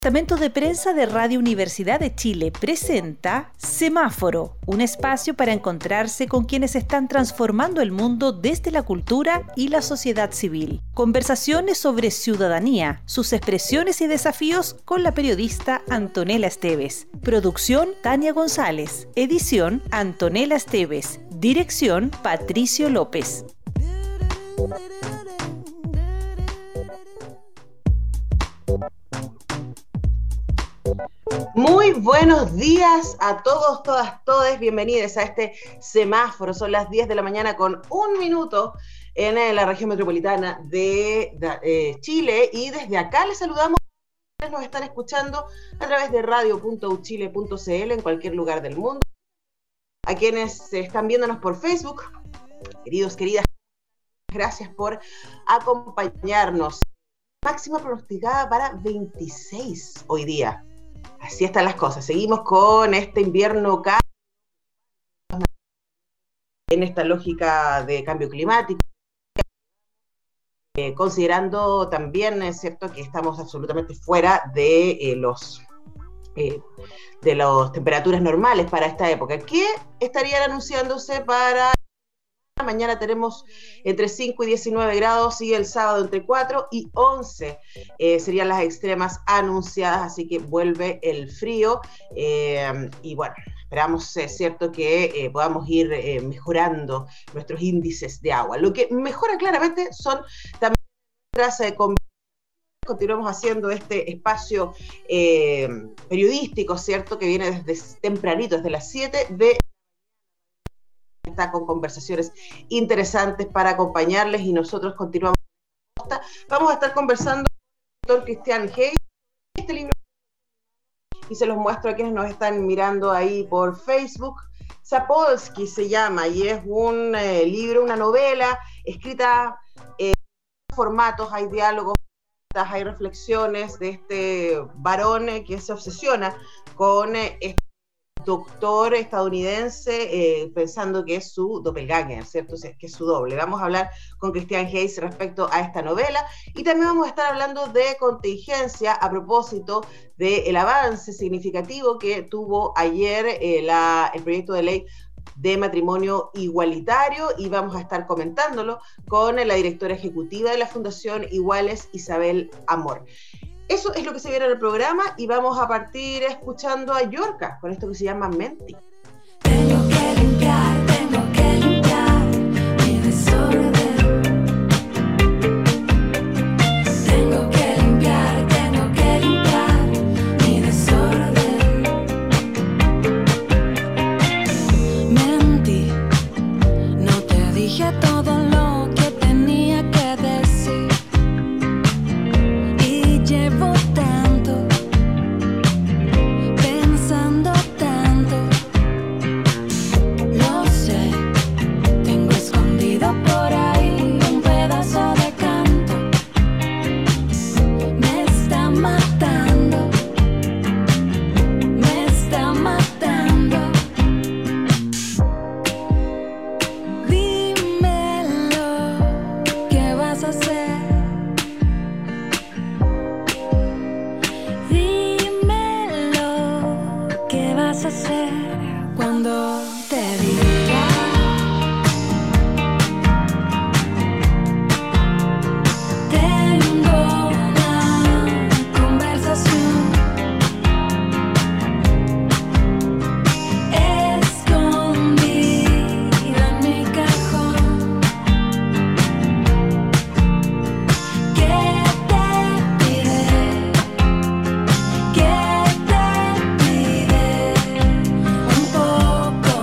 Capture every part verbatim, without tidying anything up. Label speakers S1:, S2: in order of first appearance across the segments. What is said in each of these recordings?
S1: El Departamento de Prensa de Radio Universidad de Chile presenta Semáforo, un espacio para encontrarse con quienes están transformando el mundo desde la cultura y la sociedad civil. Conversaciones sobre ciudadanía, sus expresiones y desafíos con la periodista Antonella Esteves. Producción Tania González. Edición Antonella Esteves. Dirección Patricio López.
S2: Muy buenos días a todos, todas, todes. Bienvenidos a este semáforo. Son las diez de la mañana con un minuto en la región metropolitana de, de eh, Chile. Y desde acá les saludamos. Nos están escuchando a través de radio punto u chile punto c l en cualquier lugar del mundo. A quienes están viéndonos por Facebook, queridos, queridas, gracias por acompañarnos. Máxima pronosticada para veintiséis hoy día. Así están las cosas. Seguimos con este invierno en esta lógica de cambio climático, eh, considerando también, es cierto, que estamos absolutamente fuera de eh, los eh, de las temperaturas normales para esta época. ¿Qué estarían anunciándose para mañana? Tenemos entre cinco y diecinueve grados y el sábado entre cuatro y once eh, serían las extremas anunciadas, así que vuelve el frío eh, y bueno, esperamos, es cierto, que eh, podamos ir eh, mejorando nuestros índices de agua. Lo que mejora claramente son también nuestras eh, conversaciones. Continuamos haciendo este espacio eh, periodístico, ¿cierto?, que viene desde tempranito, desde las siete de está con conversaciones interesantes para acompañarles y nosotros continuamos. Vamos a estar conversando con el doctor Christian Hayes, este libro, y se los muestro a quienes nos están mirando ahí por Facebook. Zapolsky se llama y es un eh, libro, una novela escrita en formatos, hay diálogos, hay reflexiones de este varón eh, que se obsesiona con eh, este doctor estadounidense, eh, pensando que es su doppelganger, ¿cierto? O sea, que es su doble. Vamos a hablar con Christian Hayes respecto a esta novela y también vamos a estar hablando de contingencia a propósito del avance significativo que tuvo ayer eh, la, el proyecto de ley de matrimonio igualitario y vamos a estar comentándolo con la directora ejecutiva de la Fundación Iguales, Isabel Amor. Eso es lo que se viene en el programa y vamos a partir escuchando a Yorka con esto que se llama Menti.
S3: Tengo que limpiar, tengo que limpiar mi desorden. Tengo que limpiar, tengo que limpiar mi desorden. Mentí, no te dije todo lo que tenía que decir. Llevo tanto, pensando tanto, lo sé, tengo escondido por ahí un pedazo de canto, me está matando, me está matando. Dímelo, ¿qué vas a hacer? Hacer cuando te diga tengo una conversación escondida en mi cajón que te pide, que te pide un poco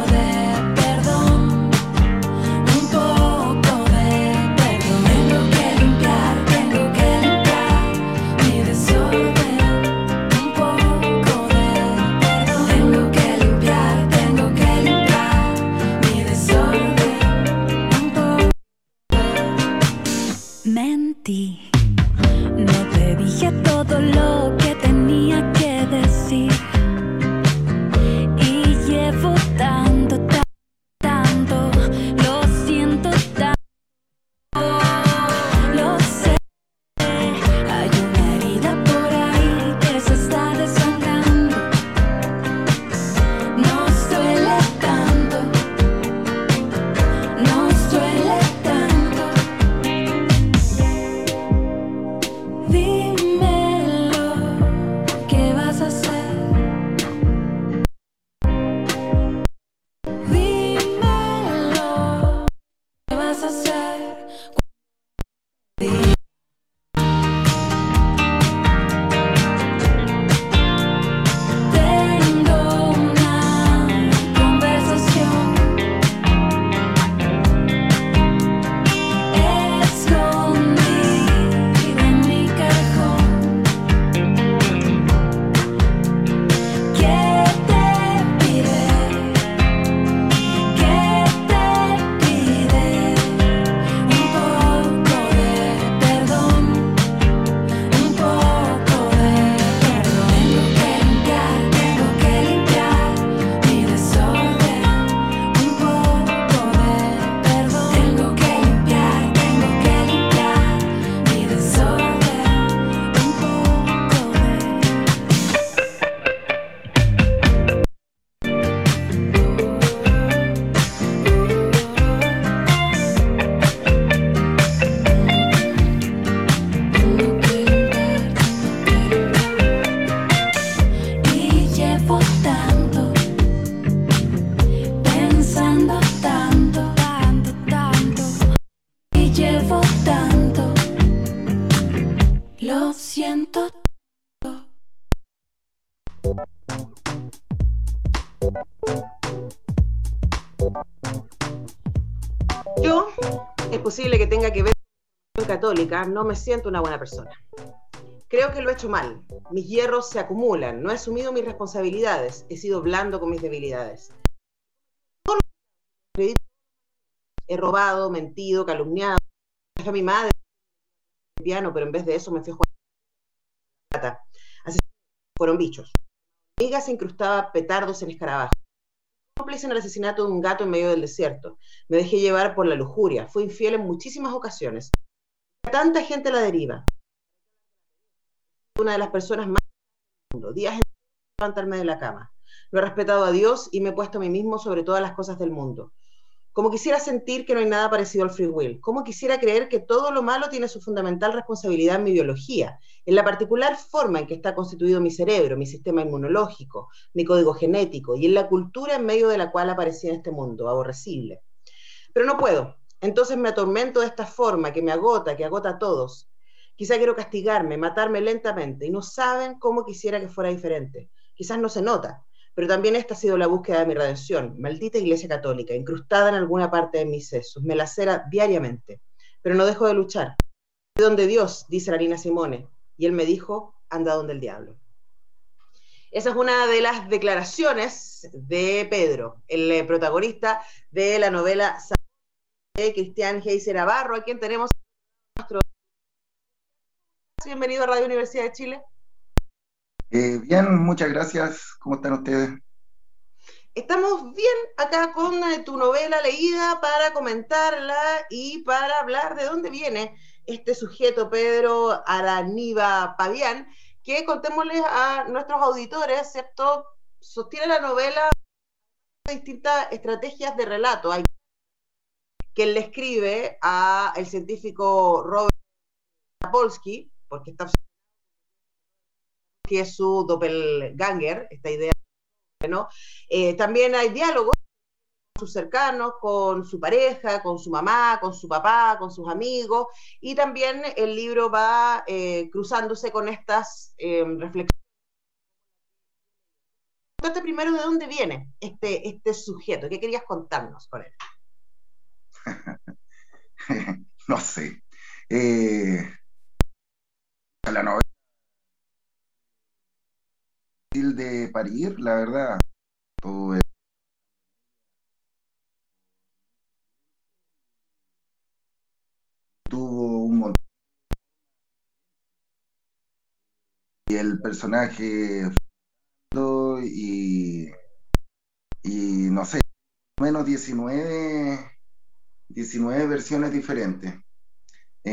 S2: Yo, es posible que tenga que ver con la católica, no me siento una buena persona. Creo que lo he hecho mal. Mis hierros se acumulan. No he asumido mis responsabilidades. He sido blando con mis debilidades. He robado, mentido, calumniado. Dejé a mi madre en el piano, pero en vez de eso me fui a jugar plata. Así fueron bichos. Mi amiga se incrustaba petardos en escarabajos. Cómplice en el asesinato de un gato en medio del desierto. Me dejé llevar por la lujuria. Fui infiel en muchísimas ocasiones. Tanta gente a la deriva. Una de las personas más del mundo. Días en levantarme de la cama. No he respetado a Dios y me he puesto a mí mismo sobre todas las cosas del mundo. Como quisiera sentir que no hay nada parecido al free will. Como quisiera creer que todo lo malo tiene su fundamental responsabilidad en mi biología, en la particular forma en que está constituido mi cerebro, mi sistema inmunológico, mi código genético y en la cultura en medio de la cual aparecí en este mundo, aborrecible. Pero no puedo. Entonces me atormento de esta forma que me agota, que agota a todos. Quizá quiero castigarme, matarme lentamente, y no saben cómo quisiera que fuera diferente. Quizás no se nota, pero también esta ha sido la búsqueda de mi redención. Maldita Iglesia Católica, incrustada en alguna parte de mis sesos, me lacera diariamente, pero no dejo de luchar. De donde Dios, dice la Nina Simone, y él me dijo, anda donde el diablo. Esa es una de las declaraciones de Pedro, el eh, protagonista de la novela de Cristian Heiser Navarro, a quien tenemos nuestro... Bienvenido a Radio Universidad de Chile.
S4: Eh, bien, muchas gracias. ¿Cómo están ustedes?
S2: Estamos bien acá con eh, tu novela leída para comentarla y para hablar de dónde viene este sujeto, Pedro Araníba Pavián, que contémosles a nuestros auditores, ¿cierto? Sostiene la novela de distintas estrategias de relato. Hay quien le escribe a el científico Robert Sapolsky, porque está que es su doppelganger, esta idea, ¿no? Eh, también hay diálogos con sus cercanos, con su pareja, con su mamá, con su papá, con sus amigos, y también el libro va eh, cruzándose con estas eh, reflexiones. Cuéntate primero de dónde viene este, este sujeto, ¿qué querías contarnos con él?
S4: No sé. Eh, la novela de parir, la verdad. Tuve- tuvo un montón. Y el personaje y, y no sé, menos diecinueve, diecinueve versiones diferentes, eh,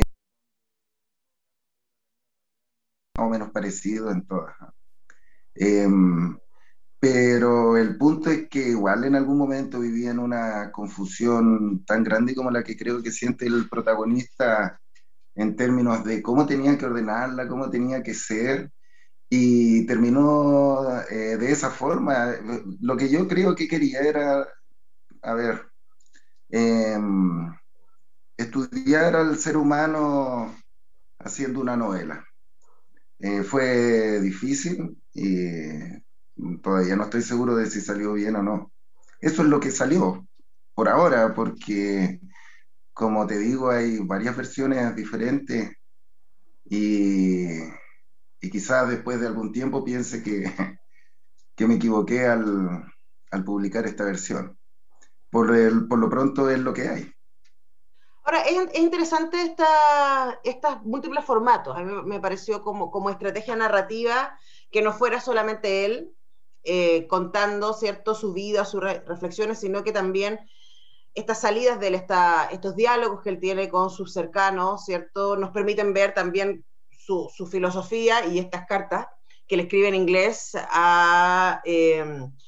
S4: más o menos parecido en todas. Em, pero el punto es que igual en algún momento viví en una confusión tan grande como la que creo que siente el protagonista en términos de cómo tenía que ordenarla, cómo tenía que ser, y terminó eh, de esa forma. Lo que yo creo que quería era, a ver, em, estudiar al ser humano haciendo una novela. Eh, fue difícil y todavía no estoy seguro de si salió bien o no. Eso es lo que salió por ahora, porque como te digo, hay varias versiones diferentes y, y quizás después de algún tiempo piense que, que me equivoqué al, al publicar esta versión. Por, el, por lo pronto es lo que hay.
S2: Ahora, es, es interesante esta, estos múltiples formatos. A mí me pareció como, como estrategia narrativa que no fuera solamente él eh, contando, ¿cierto?, su vida, sus re reflexiones, sino que también estas salidas de él, esta, estos diálogos que él tiene con sus cercanos, ¿cierto?, nos permiten ver también su, su filosofía y estas cartas que le escribe en inglés a... Eh,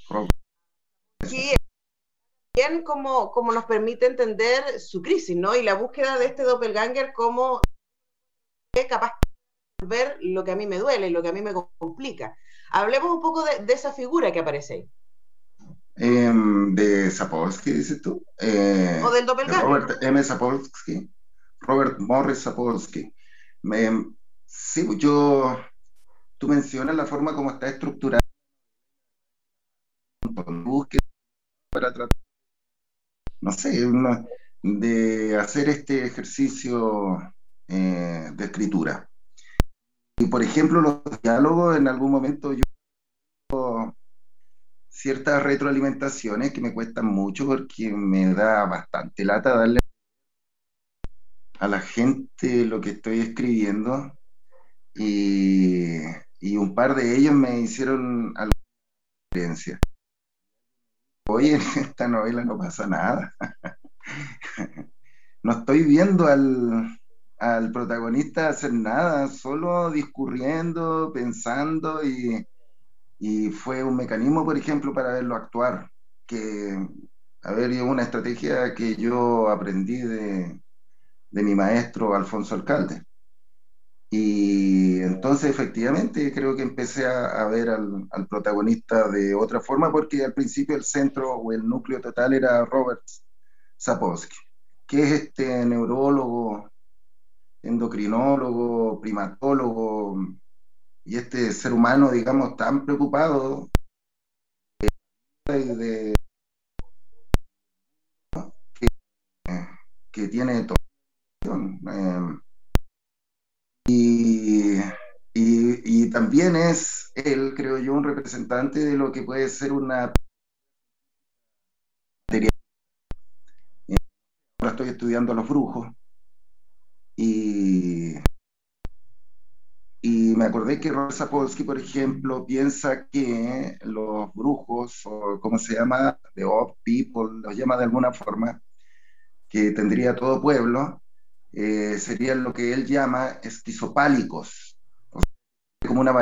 S2: Bien como, como nos permite entender su crisis, ¿no? Y la búsqueda de este doppelganger como es capaz de ver lo que a mí me duele y lo que a mí me complica. Hablemos un poco de, de esa figura que aparece ahí.
S4: Eh, de Sapolsky, dices tú. Eh,
S2: O del
S4: de
S2: doppelganger.
S4: Robert M. Sapolsky. Robert Morris Sapolsky. Me, sí, yo, tú mencionas la forma como está estructurada montón de búsquedas para tratar, no sé, una- de hacer este ejercicio eh, de escritura. Y por ejemplo, los diálogos, en algún momento yo ciertas retroalimentaciones que me cuestan mucho porque me da bastante lata darle a la gente lo que estoy escribiendo y, y un par de ellos me hicieron alguna referencia. Oye, en esta novela no pasa nada. No estoy viendo al, al protagonista hacer nada, solo discurriendo, pensando y, y fue un mecanismo, por ejemplo, para verlo actuar, que, a ver, es una estrategia que yo aprendí de, de mi maestro Alfonso Alcalde. Y entonces efectivamente creo que empecé a, a ver al, al protagonista de otra forma porque al principio el centro o el núcleo total era Robert Sapolsky, que es este neurólogo, endocrinólogo, primatólogo y este ser humano, digamos, tan preocupado de, de- que tiene todo. Eh, y, y, y también es él, creo yo, un representante de lo que puede ser una materia. Ahora estoy estudiando a los brujos y, y me acordé que Rosa Sapolsky, por ejemplo, piensa que los brujos, o como se llama, the odd people, los llama de alguna forma, que tendría todo pueblo, eh, serían lo que él llama esquizopálicos, como una,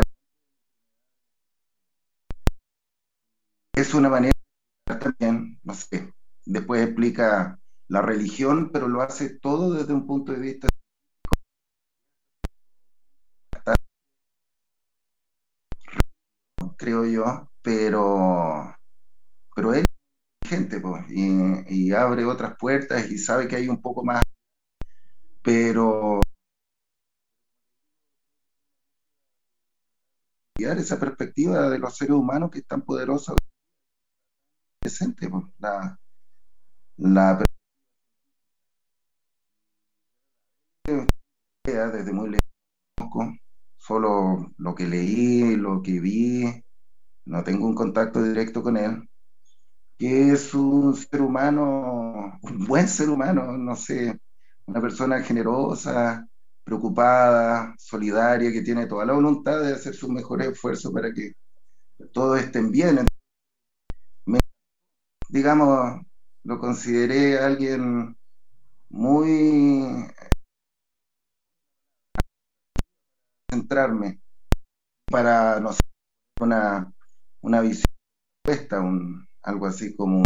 S4: es una manera también, no sé, después explica la religión, pero lo hace todo desde un punto de vista, creo yo, pero, pero él es gente, pues, y, y abre otras puertas y sabe que hay un poco más, pero dar esa perspectiva de los seres humanos que es tan poderosa presente, pues, la, la perspectiva desde muy lejos, solo lo que leí, lo que vi, no tengo un contacto directo con él, que es un ser humano, un buen ser humano, no sé, una persona generosa, preocupada, solidaria, que tiene toda la voluntad de hacer sus mejores esfuerzos para que todos estén bien. Me- digamos, lo consideré alguien muy centrarme para, no sé, una, una visión puesta, un, algo así como,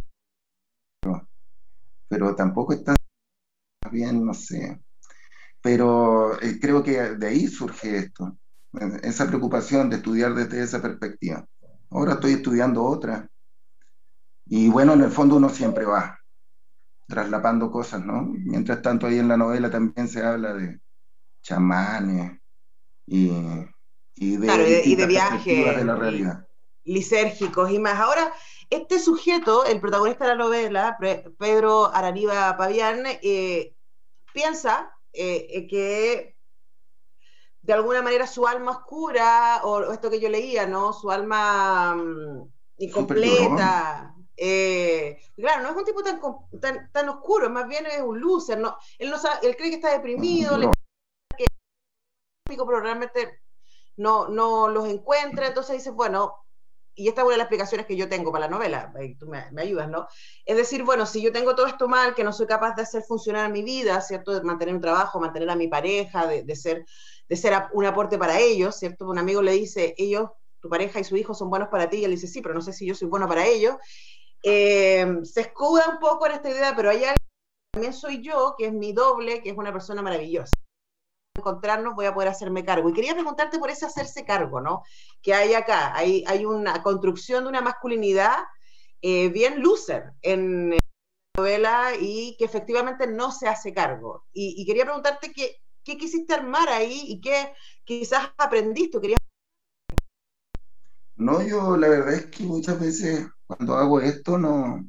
S4: pero tampoco está bien, no sé. Pero eh, creo que de ahí surge esto, eh, esa preocupación de estudiar desde esa perspectiva. Ahora estoy estudiando otra, y bueno, en el fondo uno siempre va traslapando cosas, ¿no? Mientras tanto, ahí en la novela también se habla de chamanes y, y de
S2: Claro, y de, y de
S4: distintas perspectivas de
S2: viajes
S4: la
S2: li-
S4: realidad.
S2: lisérgicos y más. Ahora, este sujeto, el protagonista de la novela, Pre- Pedro Araniva Pavián, eh, piensa eh, eh, que de alguna manera su alma oscura, o, o esto que yo leía, ¿no? Su alma mm,
S4: Súper llorón.
S2: incompleta. Eh, claro, no es un tipo tan, tan, tan oscuro, más bien es un loser, ¿no? Él, no sabe, él cree que está deprimido, le
S4: Llorón.
S2: pico, pero realmente no, no los encuentra, entonces dice, bueno, y esta es una de las explicaciones que yo tengo para la novela, y tú me, me, ayudas, ¿no? Es decir, bueno, si yo tengo todo esto mal, que no soy capaz de hacer funcionar mi vida, ¿cierto? De mantener un trabajo, mantener a mi pareja, de, de ser, de ser un aporte para ellos, ¿cierto? Un amigo le dice, ellos, tu pareja y su hijo son buenos para ti, y él dice, sí, pero no sé si yo soy bueno para ellos. Eh, se escuda un poco en esta idea, pero hay algo que también soy yo, que es mi doble, que es una persona maravillosa. Encontrarnos, voy a poder hacerme cargo. Y quería preguntarte por ese hacerse cargo, ¿no? Que hay acá, hay, hay una construcción de una masculinidad eh, bien loser en la novela y que efectivamente no se hace cargo. Y, y quería preguntarte qué, qué quisiste armar ahí y qué aprendiste. Querías...
S4: No, yo la verdad es que muchas veces cuando hago esto no,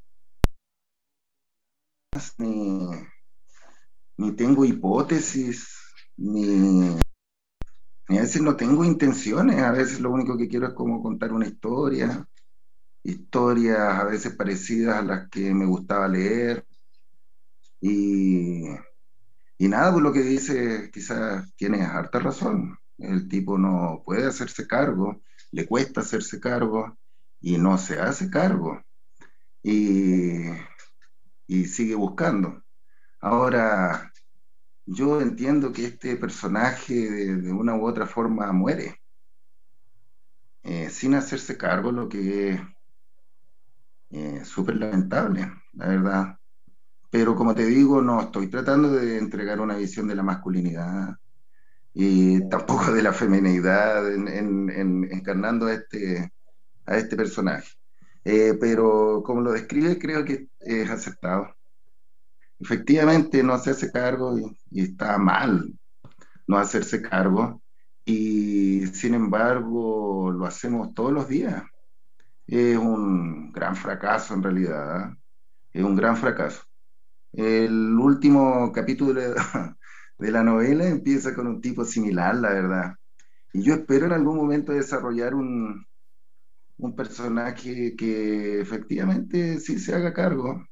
S4: ni, ni tengo hipótesis, ni, ni a veces no tengo intenciones, a veces lo único que quiero es como contar una historia, historias a veces parecidas a las que me gustaba leer, y, y nada, pues lo que dice quizás tiene harta razón. El tipo no puede hacerse cargo, le cuesta hacerse cargo y no se hace cargo y, y sigue buscando. Ahora, yo entiendo que este personaje de, de una u otra forma muere eh, sin hacerse cargo, lo que es eh, súper lamentable, la verdad. Pero como te digo, no estoy tratando de entregar una visión de la masculinidad y tampoco de la feminidad en, en- en- encarnando a este, a este personaje. Eh, pero como lo describe, creo que es aceptado. Efectivamente, no se hace cargo y, y está mal no hacerse cargo, y sin embargo lo hacemos todos los días. Es un gran fracaso en realidad, ¿eh? Es un gran fracaso. El último capítulo de la, de la novela empieza con un tipo similar, la verdad. Y yo espero en algún momento desarrollar un, un personaje que efectivamente sí se haga cargo.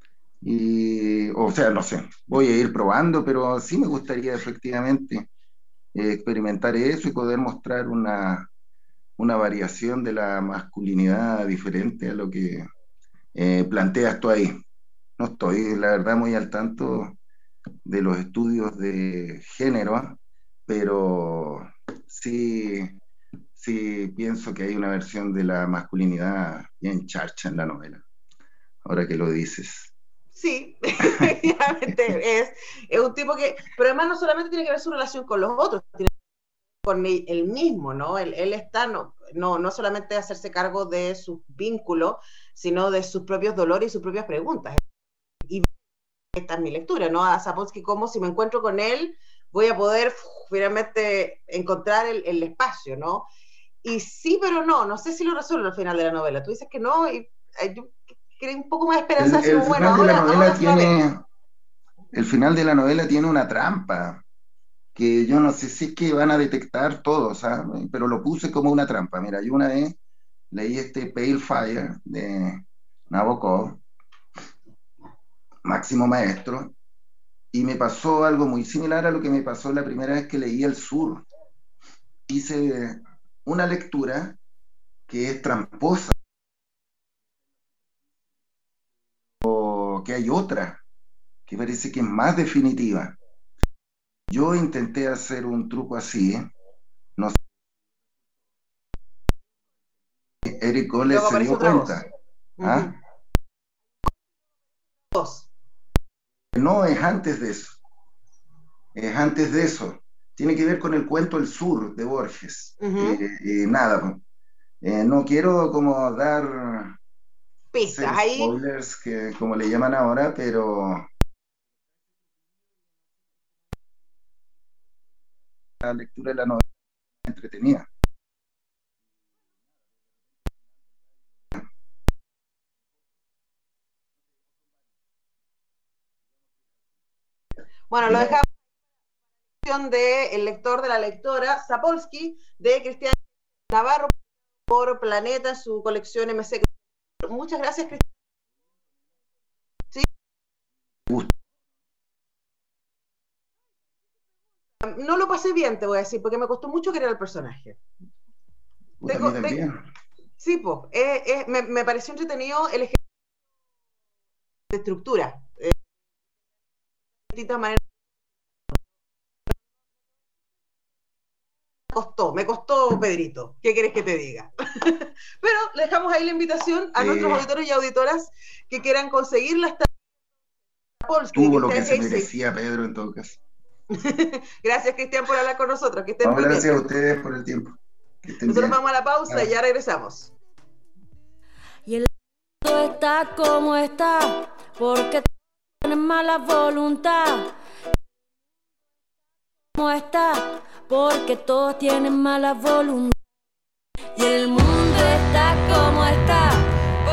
S4: Y, o sea, no sé, voy a ir probando, pero sí me gustaría efectivamente eh, experimentar eso y poder mostrar una, una variación de la masculinidad diferente a lo que eh, planteas tú ahí. No estoy, la verdad, muy al tanto de los estudios de género, pero sí, sí pienso que hay una versión de la masculinidad bien charcha en la novela, ahora que lo dices.
S2: Sí, efectivamente es, es un tipo que, pero además no solamente tiene que ver su relación con los otros, tiene que ver con él, él mismo, ¿no? Él, él está, no, no, no solamente hacerse cargo de sus vínculos, sino de sus propios dolores y sus propias preguntas. Y esta es mi lectura, ¿no? A Sapolsky, como si me encuentro con él, voy a poder uf, finalmente encontrar el, el espacio, ¿no? Y sí, pero no, no sé si lo resuelve al final de la novela. Tú dices que no, y eh, yo creo un poco más de esperanza,
S4: El,
S2: así
S4: el
S2: como, bueno,
S4: final de la
S2: ahora, ahora
S4: novela
S2: se va a ver.
S4: tiene, el final de la novela tiene una trampa que yo no sé si es que van a detectar todos, ¿sabes? Pero lo puse como una trampa. Mira, yo una vez leí este Pale Fire de Nabokov, Máximo Maestro, y me pasó algo muy similar a lo que me pasó la primera vez que leí El Sur. Hice una lectura que es tramposa, o que hay otra que parece que es más definitiva. Yo intenté hacer un truco así, no sé, Eric
S2: Y
S4: Gole
S2: luego
S4: se
S2: aparece
S4: dio
S2: otra
S4: cuenta.
S2: voz.
S4: ¿Ah?
S2: Uh-huh. Voz.
S4: No, es antes de eso, es antes de eso. Tiene que ver con el cuento El Sur de Borges.
S2: Uh-huh.
S4: Eh, y nada, eh, no quiero como dar, hacer
S2: Pistas. Ahí,
S4: spoilers, que, como le llaman ahora, pero la lectura de la novela es entretenida.
S2: bueno, lo
S4: Digamos,
S2: dejamos en de El lector de la lectora, Sapolsky, de Cristian Navarro, por Planeta, su colección M C. Muchas gracias, Cristian. Sí, no lo pasé bien, te voy a decir, porque me costó mucho querer al personaje.
S4: puta, a mí
S2: Tengo, te,
S4: también.
S2: sí, pues, eh, eh, me, me, pareció entretenido el ejercicio de estructura. Eh, de distintas maneras. Me costó, me costó, Pedrito. ¿Qué quieres que te diga? Pero le dejamos ahí la invitación a nuestros
S4: Eh,
S2: auditores y auditoras que quieran conseguir las Polsky de
S4: tuvo lo que
S2: Cristian
S4: se
S2: Casey.
S4: merecía Pedro en todo caso.
S2: Gracias, Cristian, por hablar con nosotros. Que estén
S4: No,
S2: muy
S4: gracias
S2: bien.
S4: a ustedes por el tiempo. Que estén
S2: Nosotros
S4: bien.
S2: vamos a la pausa
S4: Ah.
S2: y ya regresamos.
S3: Y el mundo está como está, porque tienes mala voluntad. Como está, porque todos tienen mala voluntad. Y el mundo está como está,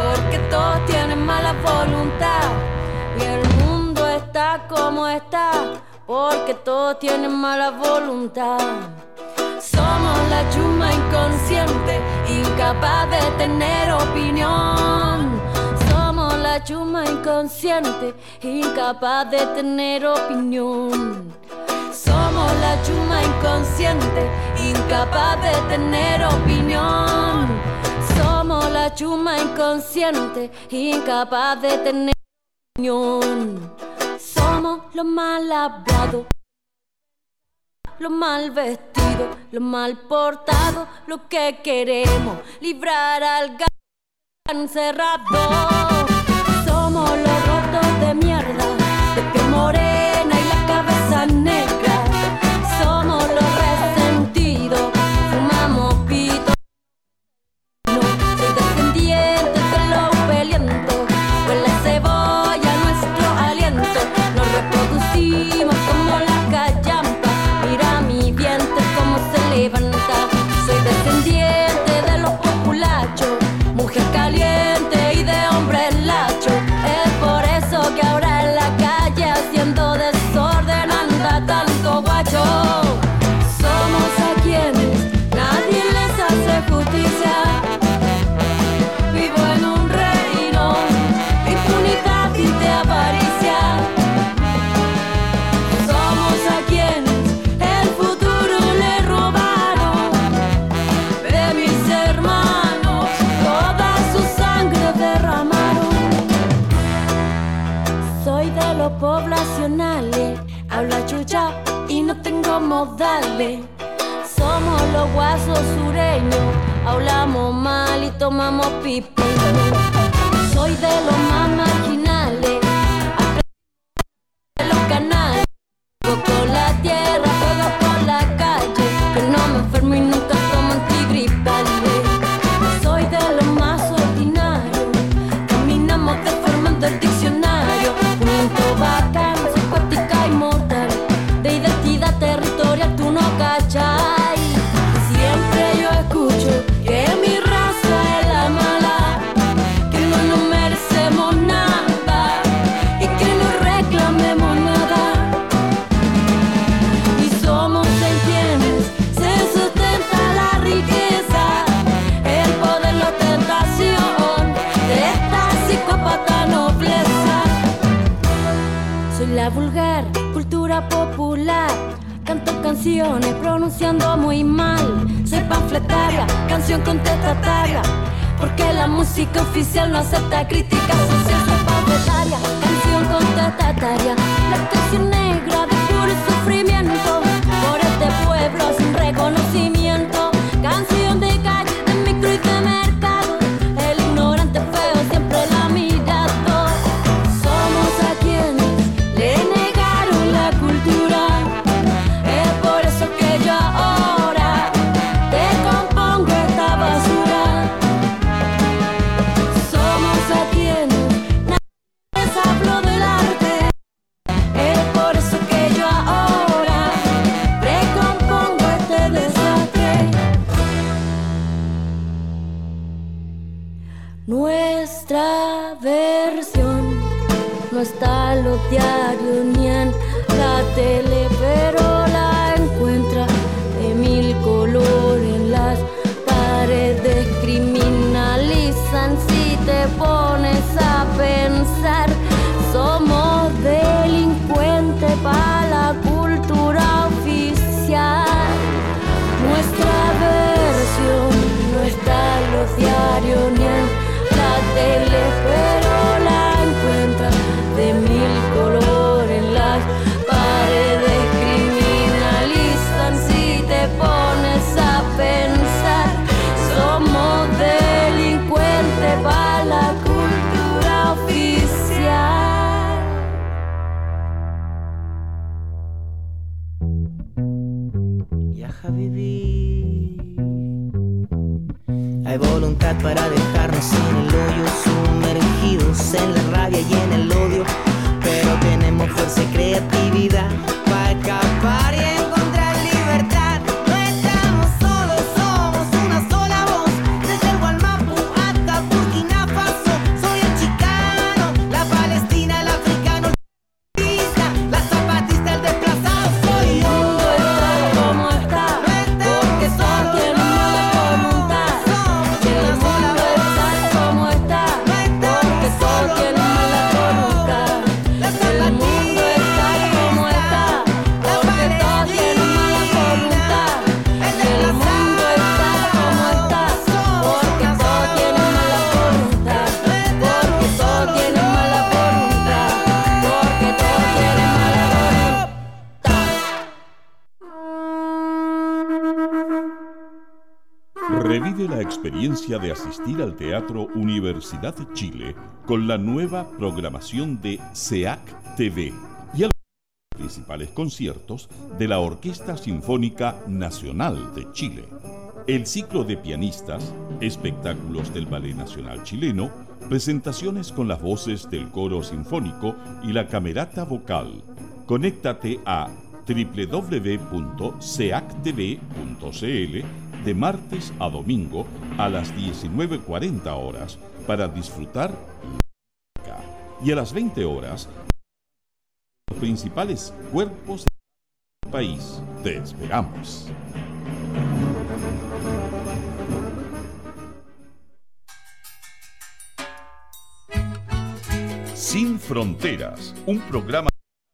S3: como está, porque todos tienen mala voluntad. Somos la chuma inconsciente, incapaz de tener opinión. Somos la chuma inconsciente, incapaz de tener opinión. Somos la chuma inconsciente, incapaz de tener opinión. Somos la chuma inconsciente, incapaz de tener opinión. Somos los mal hablados, los mal vestidos, los mal portados, los que queremos librar al gato encerrado. Somos los rotos de mierda, de piel morena y la cabeza negra. Somos los resentidos, fumamos pito. No soy descendiente de los pelientos, huele a cebolla nuestro aliento. Nos reproducimos como la callampa, mira mi vientre como se levanta. Soy descendiente de los populachos, mujer caliente y de hombre lacho. Es por eso que ahora en la calle haciendo desorden anda tanto guacho. Somos a quienes nadie les hace justicia. Vivo en un reino, impunidad y de avaricia. Somos a quienes el futuro le robaron. De mis hermanos toda su sangre derramaron. Soy de los poblacionales, hablo chucha y no tengo modales. Somos los guasos sureños, hablamos mal y tomamos pipa. Soy de los más marginales, de los canales. Juego con la tierra, juego por la calle, que no me enfermo y nunca tomo antigripales. Soy de los más ordinarios, caminamos deformando el diccionario. Un intro bacán, psicótica y mortal, de identidad territorial tú no cachai. Siempre yo escucho que mi raza es la mala, que no nos merecemos nada y que no reclamemos nada. Y somos en quienes se sustenta la riqueza, el poder, la tentación de esta psicópata nobleza. Soy la vulgar cultura popular, canto canciones pronunciando muy mal. Soy panfletaria, canción contestataria, porque la música oficial no acepta críticas sociales. Soy panfletaria, canción contestataria, la canción negra de puro sufrimiento por este pueblo sin reconocimiento. Canción de calle, de micro y de mercado, el ignorante feo siempre la ha mirado. Somos a quienes le negaron la cultura. Es por eso que yo ahora te compongo esta basura. Somos a quienes nadie les habló del arte. Es por eso que yo ahora te compongo este desastre. Nuestra versión no está en los diarios ni en la tele, pero la encuentra de mil colores en las paredes. Criminalizan si te pones a pensar. Somos delincuentes para la cultura oficial. Nuestra versión no está en los diarios ni en la tele, pero la encuentra de mil colores en las paredes. Criminalizan si te pones a pensar. Somos delincuentes para la cultura oficial.
S5: Ya Habibi, hay voluntad para dejarnos en el hoyo, sumergidos en la rabia y en el odio, pero tenemos fuerza y creatividad para escapar y encontrar libertad. No estamos solos, somos una sola voz, desde el Gualmapu hasta Burkina Faso. Soy el chicano, la palestina, el africano, el la
S6: la experiencia de asistir al Teatro Universidad de Chile con la nueva programación de S E A C T V y a los principales conciertos de la Orquesta Sinfónica Nacional de Chile. El ciclo de pianistas, espectáculos del Ballet Nacional Chileno, presentaciones con las voces del Coro Sinfónico y la Camerata Vocal. Conéctate a doble u doble u doble u punto seactv punto c l de martes a domingo a las diecinueve cuarenta horas para disfrutar la música y a las veinte horas los principales cuerpos del país. Te esperamos. Sin Fronteras, un programa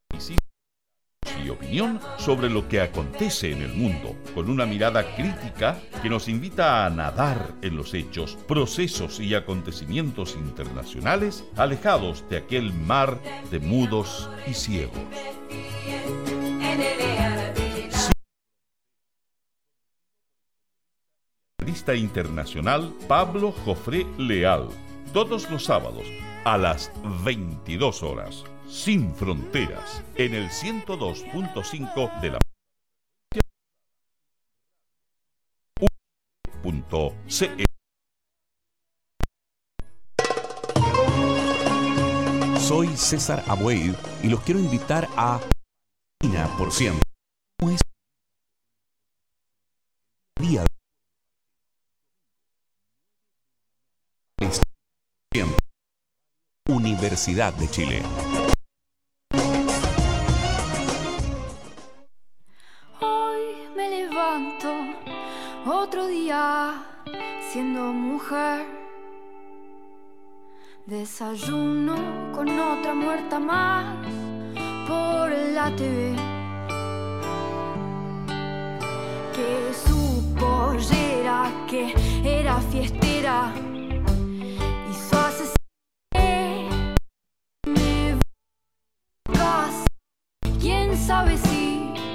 S6: y opinión sobre lo que acontece en el mundo, con una mirada crítica que nos invita a nadar en los hechos, procesos y acontecimientos internacionales alejados de aquel mar de mudos y ciegos. Periodista internacional Pablo Jofré Leal, todos los sábados a las veintidós horas. Sin Fronteras, en el ciento dos punto cinco de la punto c l.
S7: Soy César Abueid y los quiero invitar a Cina por Siempre. ¿Cómo es? Día de Siempre. Universidad de Chile.
S3: Otro día siendo mujer, desayuno con otra muerta más por la T V, que su pollera que era fiestera hizo asesinar me casa, quién sabe si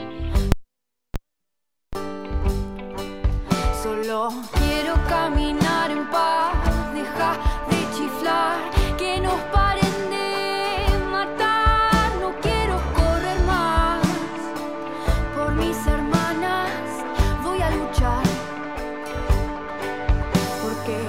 S3: solo quiero caminar en paz, deja de chiflar, que nos paren de matar, no quiero correr más, por mis hermanas voy a luchar, porque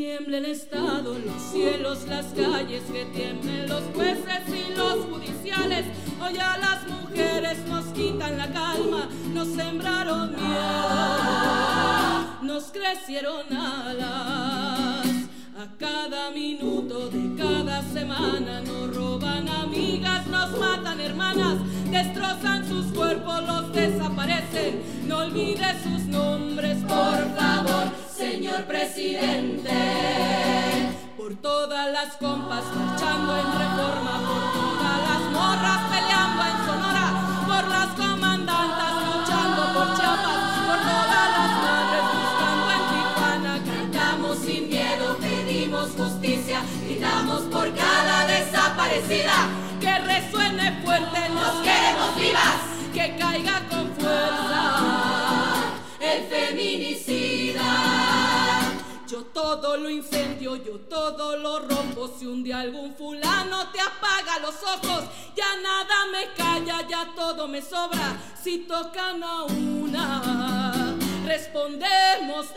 S3: tiemble el Estado, los cielos, las calles, que tiemblen los jueces y los judiciales. Hoy a las mujeres nos quitan la calma, nos sembraron miedo, nos crecieron alas. A cada minuto de cada semana nos roban amigas, nos matan hermanas, destrozan sus cuerpos, los desaparecen. No olvide sus nombres, por favor, señor presidente. Por todas las compas marchando en Reforma, por todas las morras peleando en Sonora, por las comandantas luchando por Chiapas, por todas las madres buscando en Tijuana. Cantamos sin miedo, pedimos justicia, gritamos por cada desaparecida. Que resuene fuerte, nos queremos vivas, que caiga con fuerza el feminicida. Yo todo lo incendio, yo todo lo rompo. Si un día algún fulano te apaga los ojos, ya nada me calla, ya todo me sobra. Si tocan a una, respondemos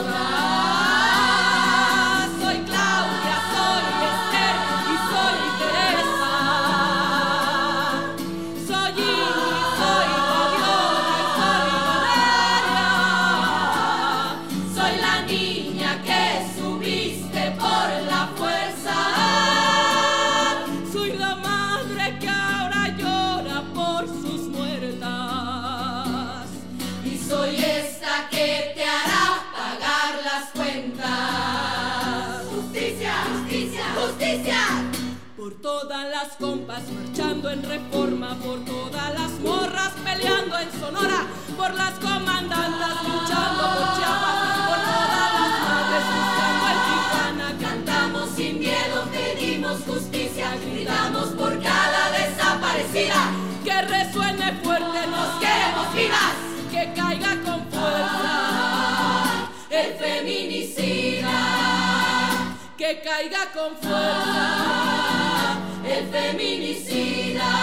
S3: todas. Soy Claudia, soy Esther y soy Teresa. Soy Ingrid, soy Fabiola y soy Valeria. Soy la niña que subiste por la fuerza. Soy la madre que ahora llora por sus muertas. Y soy esta que te hará pagar las cuentas. Justicia, justicia, justicia. Por todas las compas marchando en Reforma, por todas las morras peleando en Sonora, por las comandantas luchando por Chiapas, por todas las madres buscando en Tijuana. Cantamos sin miedo, pedimos justicia, gritamos por cada desaparecida. Que resuene fuerte, nos queremos vivas, que caiga con fuerza el feminicida. Que caiga con fuerza el feminicida.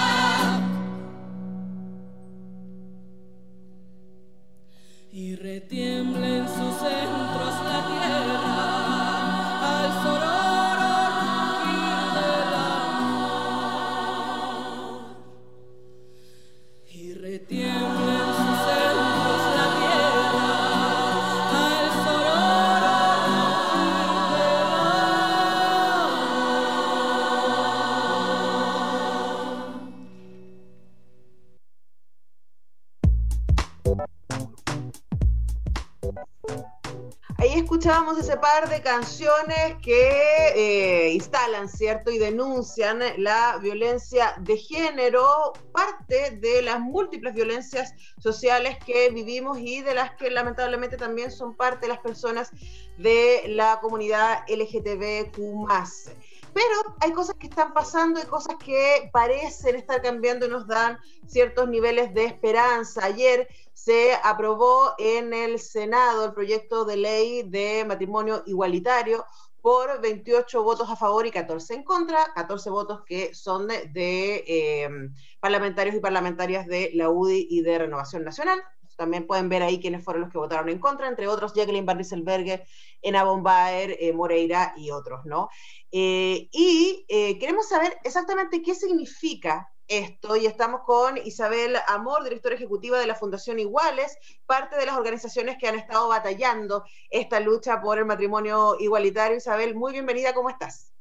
S3: Y retiemble en sus centros la tierra al sororo rugir del amor. Y retiemble en sus centros la tierra al sororo rugir del
S2: Ahí escuchábamos ese par de canciones que eh, instalan, ¿cierto? Y denuncian la violencia de género, parte de las múltiples violencias sociales que vivimos y de las que lamentablemente también son parte de las personas de la comunidad L G T B Q más. Pero hay cosas que están pasando y cosas que parecen estar cambiando y nos dan ciertos niveles de esperanza. Ayer se aprobó en el Senado el proyecto de ley de matrimonio igualitario por veintiocho votos a favor y catorce en contra, catorce votos que son de, de eh, parlamentarios y parlamentarias de la U D I y de Renovación Nacional. También pueden ver ahí quiénes fueron los que votaron en contra, entre otros Jacqueline Van Rieselbergher, Ena Bombaer, eh, Moreira y otros, ¿no? Eh, y eh, queremos saber exactamente qué significa esto, y estamos con Isabel Amor, directora ejecutiva de la Fundación Iguales, parte de las organizaciones que han estado batallando esta lucha por el matrimonio igualitario. Isabel, muy bienvenida, ¿cómo estás?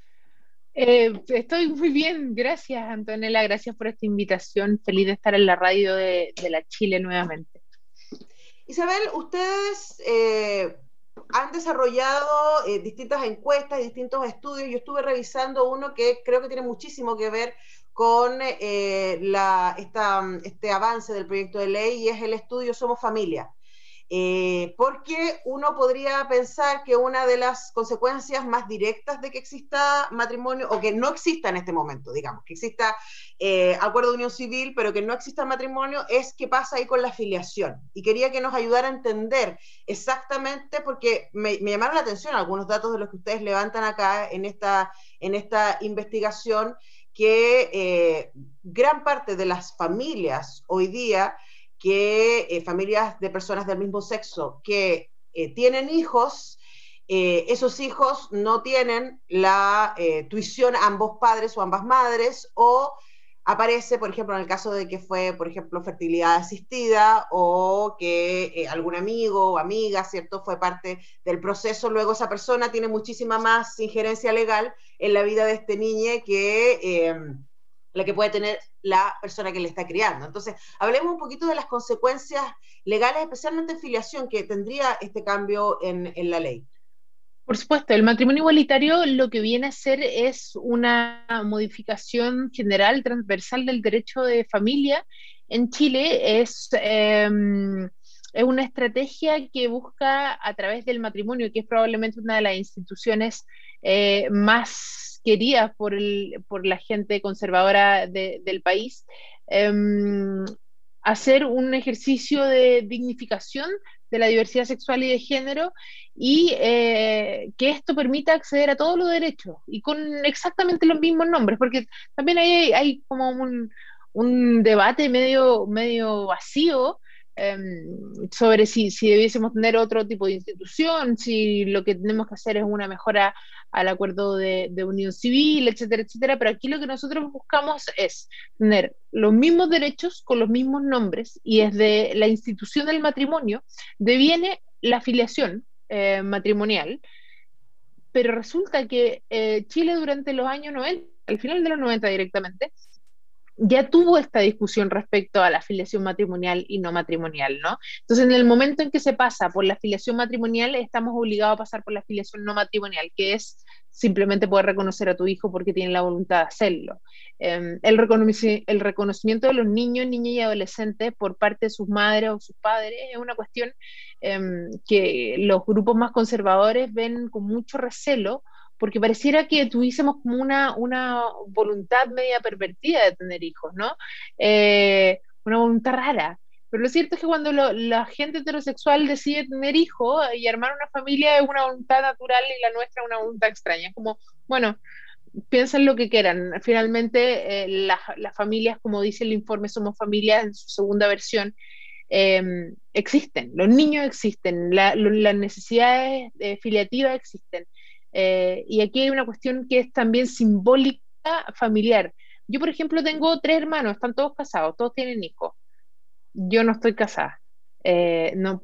S8: Eh, estoy muy bien, gracias Antonella, gracias por esta invitación, feliz de estar en la radio de, de la Chile nuevamente.
S2: Isabel, ustedes eh, han desarrollado eh, distintas encuestas y distintos estudios. Yo estuve revisando uno que creo que tiene muchísimo que ver con eh, la, esta, este avance del proyecto de ley, y es el estudio Somos Familia. Eh, porque uno podría pensar que una de las consecuencias más directas de que exista matrimonio, o que no exista en este momento, digamos, que exista eh, acuerdo de unión civil, pero que no exista matrimonio, es qué pasa ahí con la filiación. Y quería que nos ayudara a entender exactamente, porque me, me llamaron la atención algunos datos de los que ustedes levantan acá en esta, en esta investigación, que eh, gran parte de las familias hoy día, que eh, familias de personas del mismo sexo que eh, tienen hijos, eh, esos hijos no tienen la eh, tuición a ambos padres o ambas madres, o aparece, por ejemplo, en el caso de que fue, por ejemplo, fertilidad asistida, o que eh, algún amigo o amiga, ¿cierto?, fue parte del proceso, luego esa persona tiene muchísima más injerencia legal en la vida de este niño que eh, la que puede tener la persona que le está criando. Entonces, hablemos un poquito de las consecuencias legales, especialmente en filiación, que tendría este cambio en, en la ley.
S8: Por supuesto, el matrimonio igualitario lo que viene a ser es una modificación general, transversal del derecho de familia en Chile. Es, eh, es una estrategia que busca, a través del matrimonio, que es probablemente una de las instituciones eh, más queridas por, el, por la gente conservadora de, del país, eh, hacer un ejercicio de dignificación de la diversidad sexual y de género, y eh, que esto permita acceder a todos los derechos y con exactamente los mismos nombres, porque también hay, hay como un, un debate medio, medio vacío eh, sobre si, si debiésemos tener otro tipo de institución, si lo que tenemos que hacer es una mejora al acuerdo de, de unión civil, etcétera, etcétera, pero aquí lo que nosotros buscamos es tener los mismos derechos con los mismos nombres, y desde la institución del matrimonio deviene la filiación eh, matrimonial, pero resulta que eh, Chile durante los años noventa, al final de los noventa directamente, ya tuvo esta discusión respecto a la filiación matrimonial y no matrimonial, ¿no? Entonces, en el momento en que se pasa por la filiación matrimonial, estamos obligados a pasar por la filiación no matrimonial, que es simplemente poder reconocer a tu hijo porque tiene la voluntad de hacerlo. Eh, el, reconoci el reconocimiento de los niños, niñas y adolescentes por parte de sus madres o sus padres es una cuestión eh, que los grupos más conservadores ven con mucho recelo, porque pareciera que tuviésemos como una, una voluntad media pervertida de tener hijos, ¿no? Eh, una voluntad rara. Pero lo cierto es que cuando lo, la gente heterosexual decide tener hijos y armar una familia, es una voluntad natural, y la nuestra es una voluntad extraña. Es como, bueno, piensen lo que quieran. Finalmente, eh, las la familias, como dice el informe Somos Familias en su segunda versión, eh, existen. Los niños existen, la, lo, las necesidades eh, filiativas existen. Eh, y aquí hay una cuestión que es también simbólica familiar. Yo, por ejemplo, tengo tres hermanos, están todos casados, todos tienen hijos. Yo no estoy casada. Eh, no,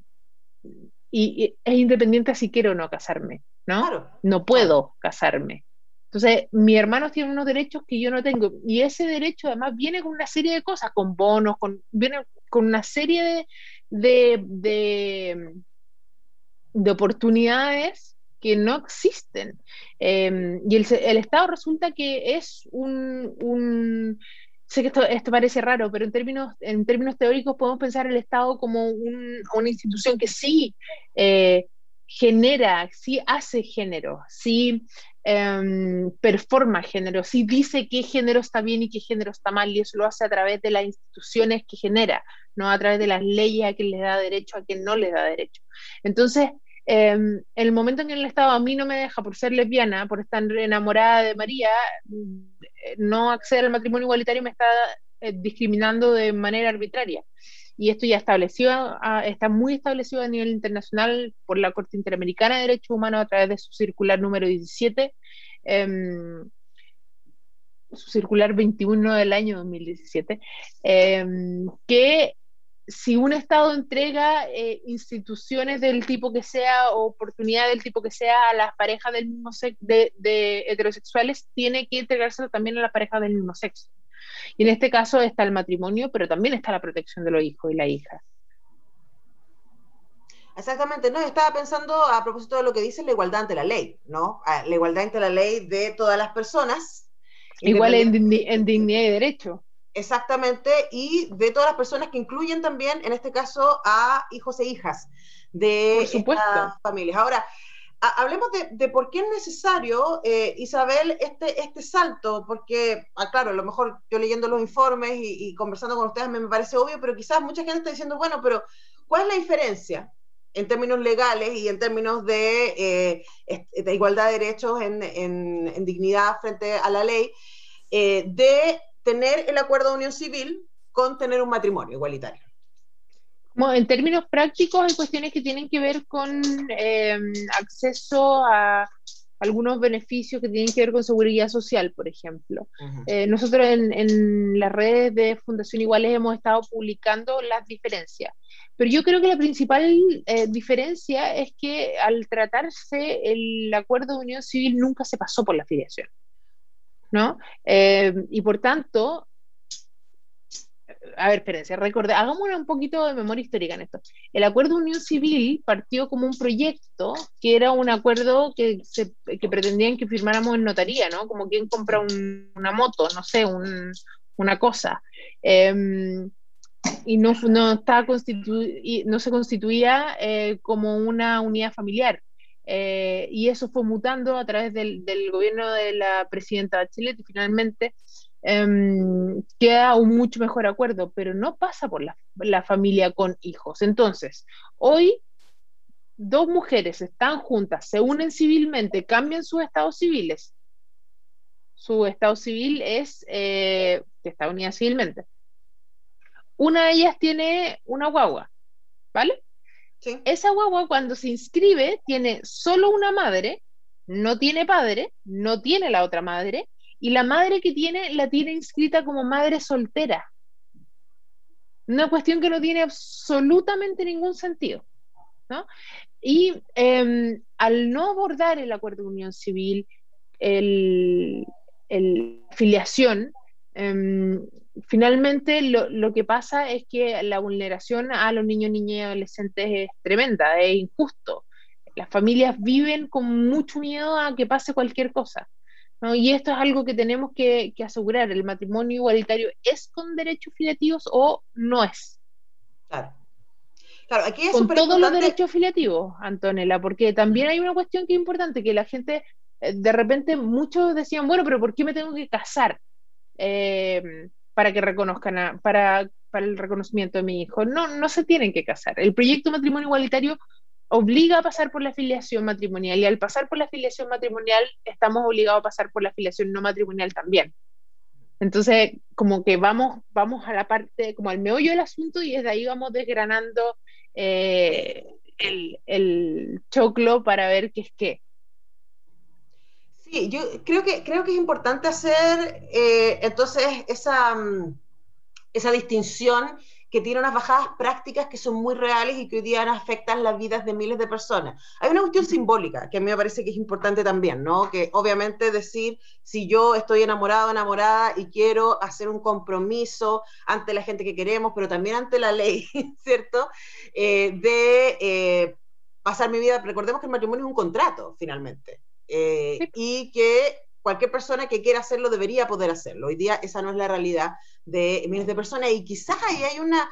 S8: y, y es independiente si quiero o no casarme, ¿no?
S2: Claro,
S8: no puedo
S2: claro.
S8: casarme. Entonces, mis hermanos tienen unos derechos que yo no tengo. Y ese derecho además viene con una serie de cosas, con bonos, con, viene con una serie de, de, de, de oportunidades que no existen. Eh, y el, el Estado resulta que es un, un sé que esto, esto parece raro, pero en términos, en términos teóricos podemos pensar el Estado como un, una institución que sí eh, genera, sí hace género, sí eh, performa género, sí dice qué género está bien y qué género está mal, y eso lo hace a través de las instituciones que genera, no a través de las leyes a quien les da derecho, a quien no les da derecho. Entonces, Eh, el momento en que el Estado a mí no me deja, por ser lesbiana, por estar enamorada de María, no acceder al matrimonio igualitario, me está eh, discriminando de manera arbitraria. Y esto ya establecido, a, está muy establecido a nivel internacional por la Corte Interamericana de Derechos Humanos a través de su circular número diecisiete, eh, su circular veintiuno del año dos mil diecisiete, eh, que si un Estado entrega eh, instituciones del tipo que sea, o oportunidad del tipo que sea, a las parejas del mismo sexo, de, de heterosexuales, tiene que entregárselo también a las parejas del mismo sexo. Y en este caso está el matrimonio, pero también está la protección de los hijos y las hijas.
S2: Exactamente, no, estaba pensando a propósito de lo que dice la igualdad ante la ley, ¿no? La igualdad ante la ley de todas las personas.
S8: Igual en, en dignidad y derecho.
S2: Exactamente, y de todas las personas, que incluyen también, en este caso, a hijos e hijas de estas familias. Ahora, a, hablemos de, de por qué es necesario, eh, Isabel, este, este salto, porque, ah, claro, a lo mejor yo leyendo los informes y, y conversando con ustedes me, me parece obvio, pero quizás mucha gente está diciendo, bueno, pero ¿cuál es la diferencia en términos legales y en términos de, eh, de igualdad de derechos en, en, en dignidad frente a la ley, eh, de tener el acuerdo de unión civil con tener un matrimonio igualitario?
S8: Como en términos prácticos, hay cuestiones que tienen que ver con eh, acceso a algunos beneficios que tienen que ver con seguridad social, por ejemplo.
S2: Ujú.
S8: Eh, nosotros en, en las redes de Fundación Iguales hemos estado publicando las diferencias, pero yo creo que la principal eh, diferencia es que al tratarse el acuerdo de unión civil nunca se pasó por la afiliación, ¿no? Eh, y por tanto, a ver, espérense, recordé, hagamos un poquito de memoria histórica en esto. El acuerdo de unión civil partió como un proyecto que era un acuerdo que, se, que pretendían que firmáramos en notaría, ¿no? Como quien compra un, una moto, no sé, un, una cosa. Eh, y no, no, estaba constitu no se constituía eh, como una unidad familiar. Eh, y eso fue mutando a través del, del gobierno de la presidenta Bachelet y finalmente Um, queda un mucho mejor acuerdo, pero no pasa por la, la familia con hijos. Entonces, hoy dos mujeres están juntas, se unen civilmente, cambian sus estados civiles. Su estado civil es eh, que está unida civilmente. Una de ellas tiene una guagua, ¿vale?
S2: Sí.
S8: Esa guagua cuando se inscribe tiene solo una madre, no tiene padre, no tiene la otra madre, y la madre que tiene la tiene inscrita como madre soltera. Una cuestión que no tiene absolutamente ningún sentido, ¿no? Y eh, al no abordar el acuerdo de unión civil, el, el filiación, eh, finalmente lo, lo que pasa es que la vulneración a los niños, niñas y adolescentes es tremenda, es injusto. Las familias viven con mucho miedo a que pase cualquier cosa, ¿no? Y esto es algo que tenemos que, que asegurar. ¿El matrimonio igualitario es con derechos filiativos o no es?
S2: Claro. Claro, aquí es
S8: con
S2: súper
S8: todos los
S2: importante.
S8: derechos filiativos, Antonella, porque también hay una cuestión que es importante, que la gente, eh, de repente muchos decían, bueno, pero ¿por qué me tengo que casar eh, para que reconozcan, a, para, para el reconocimiento de mi hijo? No, no se tienen que casar. El proyecto matrimonio igualitario obliga a pasar por la afiliación matrimonial, y al pasar por la afiliación matrimonial estamos obligados a pasar por la afiliación no matrimonial también. Entonces, como que vamos, vamos a la parte, como al meollo del asunto, y desde ahí vamos desgranando eh, el, el choclo para ver qué es qué.
S2: Sí, yo creo que, creo que es importante hacer eh, entonces esa, esa distinción que tiene unas bajadas prácticas que son muy reales y que hoy día afectan las vidas de miles de personas. Hay una cuestión simbólica que a mí me parece que es importante también, ¿no? Que obviamente decir, si yo estoy enamorado, enamorada y quiero hacer un compromiso ante la gente que queremos, pero también ante la ley, ¿cierto? Eh, de eh, pasar mi vida, recordemos que el matrimonio es un contrato, finalmente, eh, sí. Y que cualquier persona que quiera hacerlo debería poder hacerlo. Hoy día esa no es la realidad de miles de personas, y quizás ahí hay una...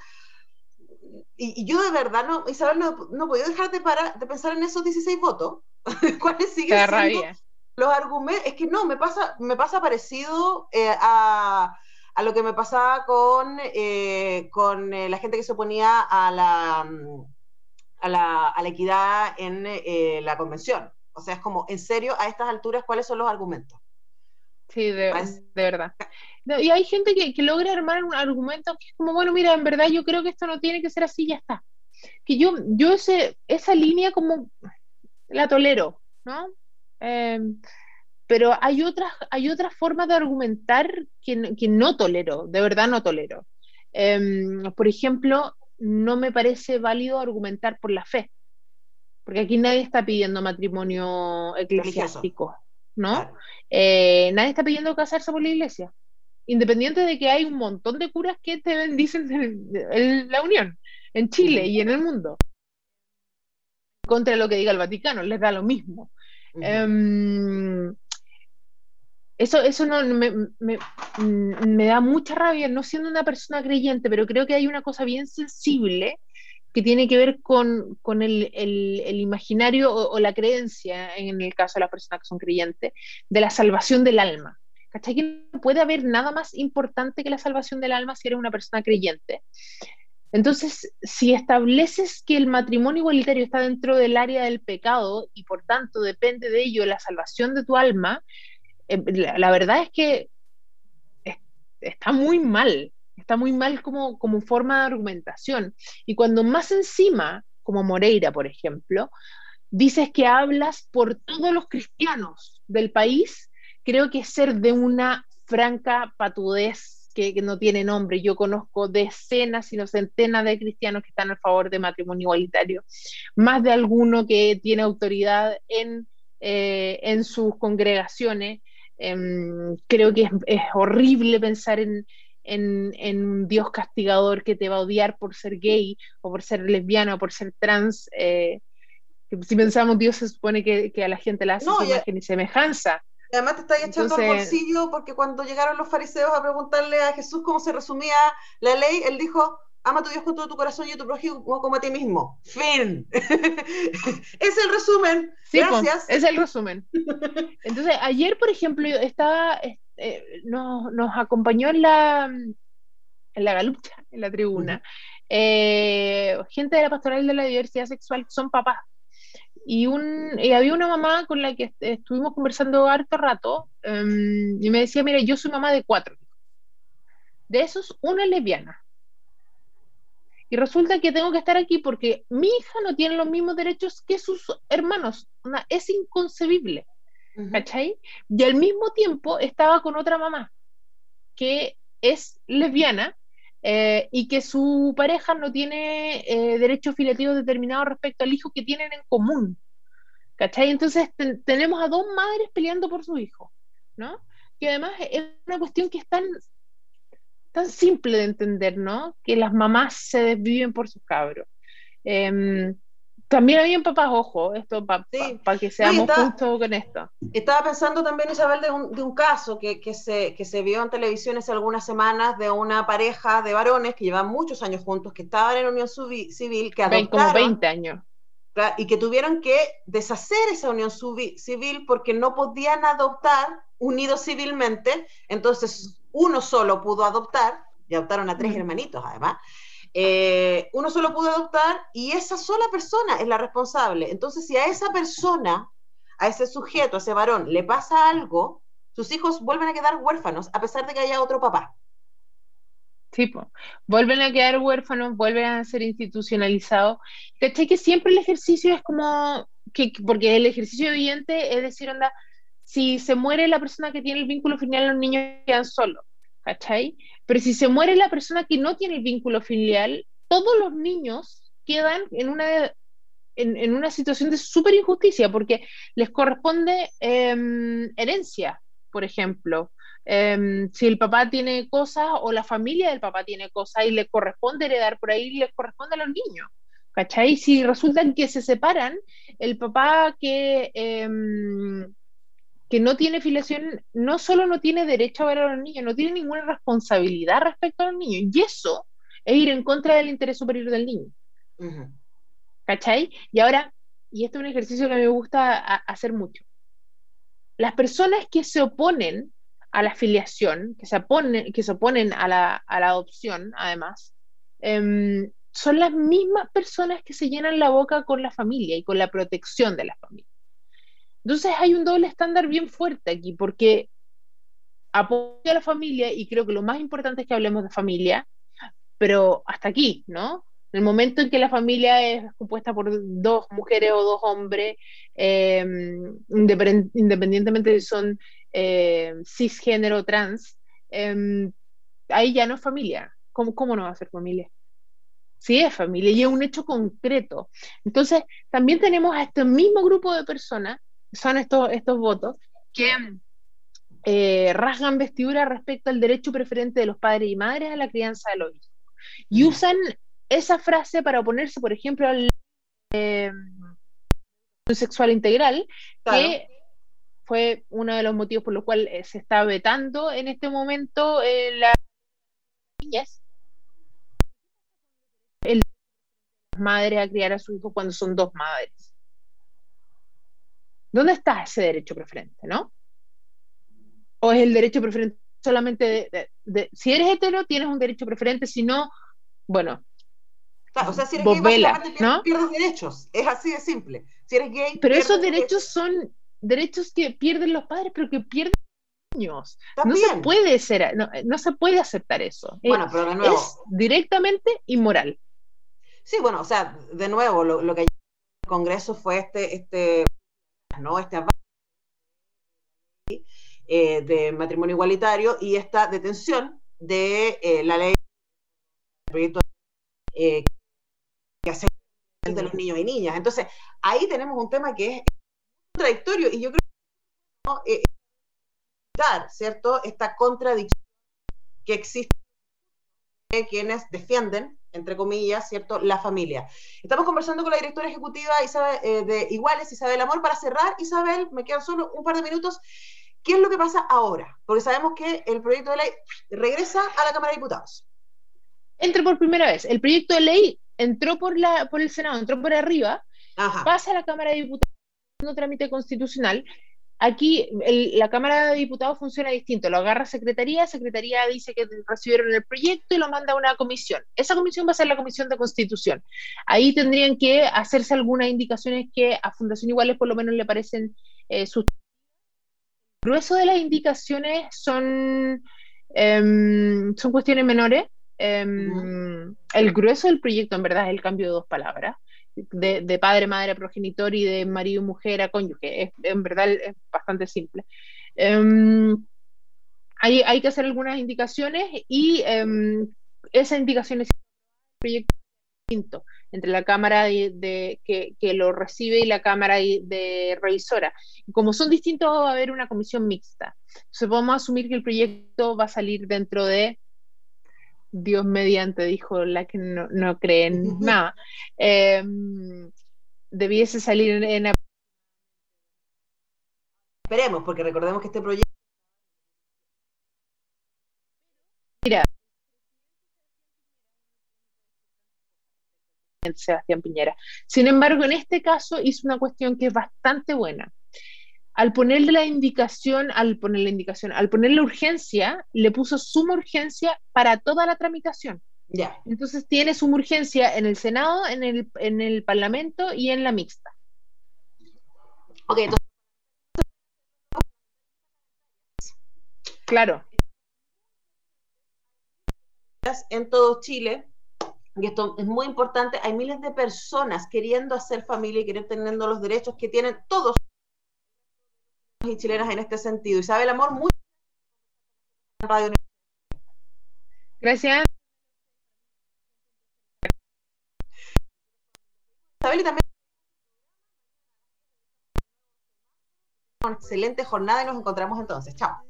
S2: Y, y yo de verdad, no, Isabel, no, no puedo dejar de, parar, de pensar en esos dieciséis votos. ¿Cuáles siguen siendo
S8: rabia.
S2: los argumentos? Es que no, me pasa, me pasa parecido eh, a, a lo que me pasaba con, eh, con eh, la gente que se oponía a la, a la, a la equidad en eh, la convención. O sea, es como, en serio, a estas alturas, ¿cuáles son los argumentos?
S8: Sí, de, de verdad. Y hay gente que, que logra armar un argumento que es como, bueno, mira, en verdad yo creo que esto no tiene que ser así, ya está. Que yo, yo ese, esa línea como la tolero, ¿no? Eh, pero hay otras, hay otras formas de argumentar que, que no tolero, de verdad no tolero. Eh, por ejemplo, no me parece válido argumentar por la fe, porque aquí nadie está pidiendo matrimonio eclesiástico, ¿no? Claro. Eh, nadie está pidiendo casarse por la iglesia, independiente de que hay un montón de curas que te bendicen el, el, la unión en Chile uh-huh. y en el mundo, contra lo que diga el Vaticano, les da lo mismo. Uh-huh. Um, eso eso no, me, me, me da mucha rabia, no siendo una persona creyente, pero creo que hay una cosa bien sensible que tiene que ver con, con el, el, el imaginario o, o la creencia, en el caso de las personas que son creyentes, de la salvación del alma. ¿Cachai? Que no puede haber nada más importante que la salvación del alma si eres una persona creyente. Entonces, si estableces que el matrimonio igualitario está dentro del área del pecado y por tanto depende de ello la salvación de tu alma, eh, la, la verdad es que es, está muy mal. Está muy mal como, como forma de argumentación. Y cuando más encima, como Moreira, por ejemplo, dices que hablas por todos los cristianos del país, creo que es ser de una franca patudez que, que no tiene nombre. Yo conozco decenas, sino centenas de cristianos que están a favor de matrimonio igualitario, más de alguno que tiene autoridad en, eh, en sus congregaciones. Eh, creo que es, es horrible pensar en, en, en un Dios castigador que te va a odiar por ser gay o por ser lesbiana o por ser trans. Eh, si pensamos, Dios se supone que, que a la gente la hace
S2: No,
S8: su
S2: ya-
S8: imagen y semejanza.
S2: Además te estáis echando al
S8: Entonces,
S2: bolsillo porque cuando llegaron los fariseos a preguntarle a Jesús cómo se resumía la ley, él dijo, ama a tu Dios con todo tu corazón y a tu prójimo como a ti mismo. Fin. Es el resumen.
S8: sí, po,
S2: Gracias.
S8: es el resumen. Entonces, ayer, por ejemplo, yo estaba, eh, nos, nos acompañó en la, en la galucha, en la tribuna, eh, gente de la Pastoral de la Diversidad Sexual que son papás. Y, un, y había una mamá con la que est- estuvimos conversando harto rato, em, y me decía, mira, yo soy mamá de cuatro. De esos, una es lesbiana. Y resulta que tengo que estar aquí porque mi hija no tiene los mismos derechos que sus hermanos. Una- es inconcebible,
S2: Ujú.
S8: ¿cachai? Y al mismo tiempo estaba con otra mamá que es lesbiana, eh, y que su pareja no tiene eh, derechos filiativos determinados respecto al hijo que tienen en común, ¿cachai? Entonces ten- tenemos a dos madres peleando por su hijo, ¿no? Que además es una cuestión que es tan, tan simple de entender, ¿no? Que las mamás se desviven por sus cabros. Em, También habían papás, ojo, esto para pa,
S2: Sí.
S8: pa que
S2: No, y
S8: seamos
S2: está-
S8: justos con esto.
S2: Estaba pensando también, Isabel, de un, de un caso que, que, se, que se vio en televisión hace algunas semanas de una pareja de varones que llevan muchos años juntos, que estaban en unión subi- civil, que
S8: Ve- Como
S2: adoptaron
S8: veinte años.
S2: ¿verdad? Y que tuvieron que deshacer esa unión subi- civil porque no podían adoptar unidos civilmente, entonces uno solo pudo adoptar, y adoptaron a tres
S8: Mm.
S2: hermanitos además, eh, uno solo pudo adoptar y esa sola persona es la responsable. Entonces, si a esa persona, a ese sujeto, a ese varón, le pasa algo, sus hijos vuelven a quedar huérfanos a pesar de que haya otro papá.
S8: Sí, po. Vuelven a quedar huérfanos, vuelven a ser institucionalizados. ¿Cachai? Que siempre el ejercicio es como, que, porque el ejercicio evidente es decir, onda, si se muere la persona que tiene el vínculo filial, los niños quedan solos, ¿cachai? Pero si se muere la persona que no tiene el vínculo filial, todos los niños quedan en una, en, en una situación de súper injusticia, porque les corresponde eh, herencia, por ejemplo. Eh, si el papá tiene cosas o la familia del papá tiene cosas y le corresponde heredar por ahí, les corresponde a los niños. ¿Cachai? Si resultan que se separan, el papá que, eh, que no tiene filiación, no solo no tiene derecho a ver a los niños, no tiene ninguna responsabilidad respecto a los niños. Y eso es ir en contra del interés superior del niño.
S2: Uh-huh.
S8: ¿Cachai? Y ahora, y esto es un ejercicio que a mí me gusta a, hacer mucho. Las personas que se oponen a la filiación, que se oponen, que se oponen a, la, a la adopción, además, eh, son las mismas personas que se llenan la boca con la familia y con la protección de la familia. Entonces hay un doble estándar bien fuerte aquí, porque apoya a la familia, y creo que lo más importante es que hablemos de familia, pero hasta aquí, ¿no? En el momento en que la familia es compuesta por dos mujeres o dos hombres, eh, independientemente de si son eh, cisgénero o trans, eh, ahí ya no es familia. ¿Cómo, ¿Cómo no va a ser familia? Sí es familia y es un hecho concreto. Entonces, también tenemos a este mismo grupo de personas, son estos, estos votos, que eh, rasgan vestidura respecto al derecho preferente de los padres y madres a la crianza de los hijos. Y usan esa frase para oponerse, por ejemplo, al eh, sexual integral,
S2: Claro.
S8: que fue uno de los motivos por los cuales eh, se está vetando en este momento eh, la niñez. El las madres a criar a su hijo cuando son dos madres. ¿Dónde está ese derecho preferente, no? ¿O es el derecho preferente solamente de, de, de si eres hetero tienes un derecho preferente, si no, bueno,
S2: Claro, o sea, si eres
S8: vos
S2: gay,
S8: vela,
S2: básicamente
S8: ¿no?
S2: pierdes derechos. Es así de simple. Si eres gay,
S8: Pero
S2: pierdes
S8: esos derechos
S2: derechos.
S8: son derechos que pierden los padres, pero que pierden años.
S2: También.
S8: No se puede ser, no, no se puede aceptar eso.
S2: Bueno,
S8: eh,
S2: pero de nuevo.
S8: Es directamente inmoral.
S2: Sí, bueno, o sea, de nuevo, lo, lo que llegó al Congreso fue este, este, ¿no? Este avance eh, de matrimonio igualitario y esta detención de eh, la ley, el proyecto eh, que hace de los niños y niñas. Entonces, ahí tenemos un tema que es contradictorio y yo creo que ¿no? eh, ¿cierto? Esta contradicción que existe de quienes defienden, entre comillas, ¿cierto? La familia. Estamos conversando con la directora ejecutiva Isabel, eh, de Iguales, Isabel Amor. Para cerrar, Isabel, me quedan solo un par de minutos. ¿Qué es lo que pasa ahora? Porque sabemos que el proyecto de ley regresa a la Cámara de Diputados.
S8: Entra por primera vez. El proyecto de ley entró por, la, por el Senado, entró por arriba,
S2: Ajá.
S8: pasa a la Cámara de Diputados, no trámite constitucional. Aquí el, la Cámara de Diputados funciona distinto, lo agarra Secretaría, Secretaría dice que recibieron el proyecto y lo manda a una comisión. Esa comisión va a ser la Comisión de Constitución. Ahí tendrían que hacerse algunas indicaciones que a Fundación Iguales por lo menos le parecen eh, sus... El grueso de las indicaciones son, eh, son cuestiones menores. Eh, uh-huh. El grueso del proyecto en verdad es el cambio de dos palabras. De, de padre, madre a progenitor y de marido, mujer a cónyuge. Es, en verdad es bastante simple. Um, hay, hay que hacer algunas indicaciones y um, esas indicaciones proyecto distinto entre la cámara de, de, que, que lo recibe y la cámara de, de revisora. Como son distintos, va a haber una comisión mixta. Entonces vamos a asumir que el proyecto va a salir dentro de Dios mediante, dijo la que no, no cree en nada. Eh, debiese salir en, en...
S2: Esperemos, porque recordemos que este proyecto...
S8: Mira, Sebastián Piñera. Sin embargo, en este caso hizo una cuestión que es bastante buena. Al ponerle la indicación, al poner la indicación, al poner la urgencia, le puso suma urgencia para toda la tramitación.
S2: Ya.
S8: Entonces tiene suma urgencia en el Senado, en el, en el Parlamento y en la mixta.
S2: Ok, entonces.
S8: Claro.
S2: En todo Chile, y esto es muy importante, hay miles de personas queriendo hacer familia y queriendo tener los derechos que tienen todos y chilenas en este sentido. Isabel Amor, muy Radio.
S8: Gracias.
S2: Isabel, y también una excelente jornada y nos encontramos entonces. Chao.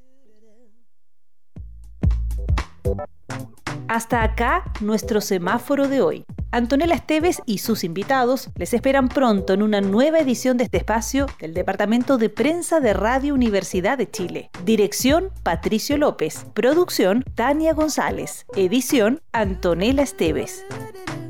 S1: Hasta acá nuestro semáforo de hoy. Antonella Esteves y sus invitados les esperan pronto en una nueva edición de este espacio del Departamento de Prensa de Radio Universidad de Chile. Dirección, Patricio López. Producción, Tania González. Edición, Antonella Esteves.